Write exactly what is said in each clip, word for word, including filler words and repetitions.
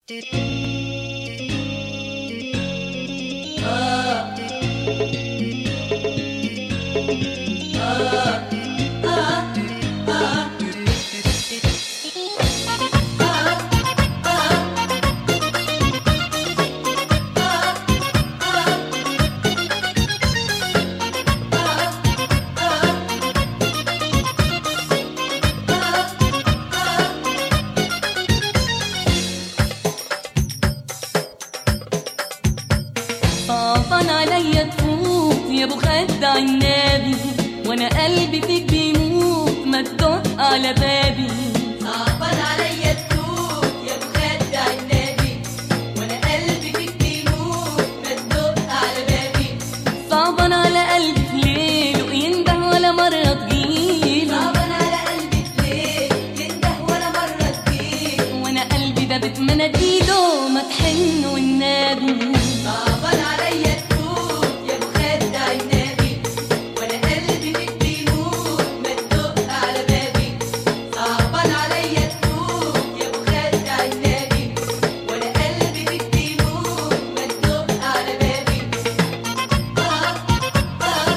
صعبان عليا تفوت يا ابو خدع النبي، وانا قلبي فيك بيموت ما تدق على بابي. صعبان عليا تفوت يا ابو خدع النبي، وانا قلبي فيك بيموت ما تدق على بابي. صعبان على قلبي في ليل وينده ولا مرة تجيله، صعبان على قلبي في ليل ينده ولا مرة تجيله، وانا قلبي ده بيت مناديله ما تحن والنبي. صعبان عليا تفوت يا ابو خدع النبي، وانا قلبي فيك بيموت ما تدق على بابي. صعبان عليا تفوت يا ابو خدع النبي، وانا قلبي فيك بيموت ما تدق على بابي. آه آه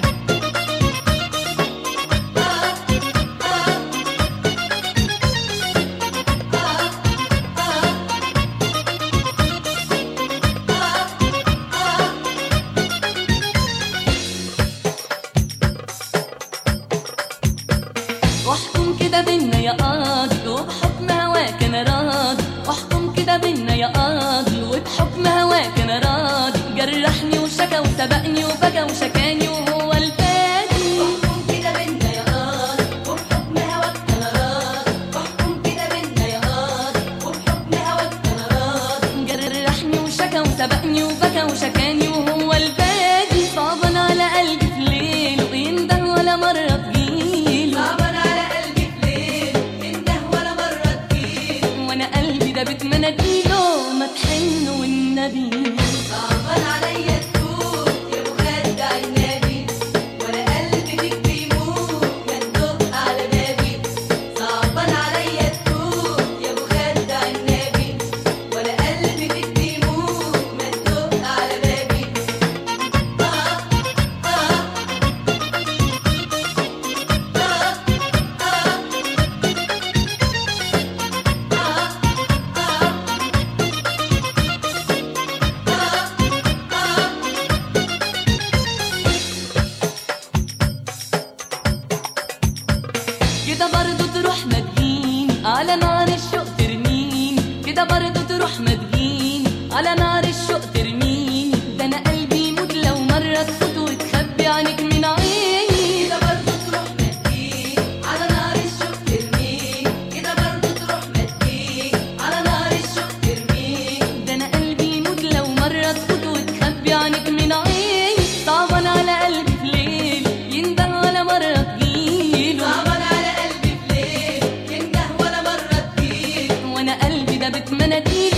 واحكم كده بينا يا قاضي وبحكم هواك انا راضي، واحكم كده بينا يا قاضي وبحكم هواك انا راضي. جرحني وشكى وسبقني وبكى وشكاني وهو الفادي. واحكم كده بينا يا قاضي وبحكم هواك انا راضي، واحكم كده بينا يا قاضي وبحكم هواك انا راضي. جرحني وشكى وسبقني وبكى وشكاني وهو الفادي. صعبان على قلبي في ليل وينده ولا مرة تجيله، صعبان على قلبي في ليل ينده ولا مرة تجيله، وانا قلبي ده بيت مناديله ما تحن والنبي. صعبان عليا تفوت يا ابو خدع النبي، وانا قلبي فيك بيموت ما تدق على بابي. صعبان عليا تفوت يا ابو خدع النبي، وانا قلبي فيك بيموت ما تدق على بابي. آه آه كده برضو تروح ما تجيني على نار الشوق ترميني، كده برضو تروح ما تجيني على نار الشوق ترميني. ده انا قلبي يموت لو مرة تفوت وتخبي عنك من عيني. كده برضو تروح ما تجيني على نار الشوق ترميني، كده برضو تروح ما تجيني على نار الشوق ترميني. ده انا قلبي يموت لو مرة تفوت وتخبي عنك من عيني. صعبان على قلبي في ليل ينده ولا مرة تجيله، صعبان على قلبي في ليل ينده ولا مرة تجيله، وانا قلبي ده بيت مناديله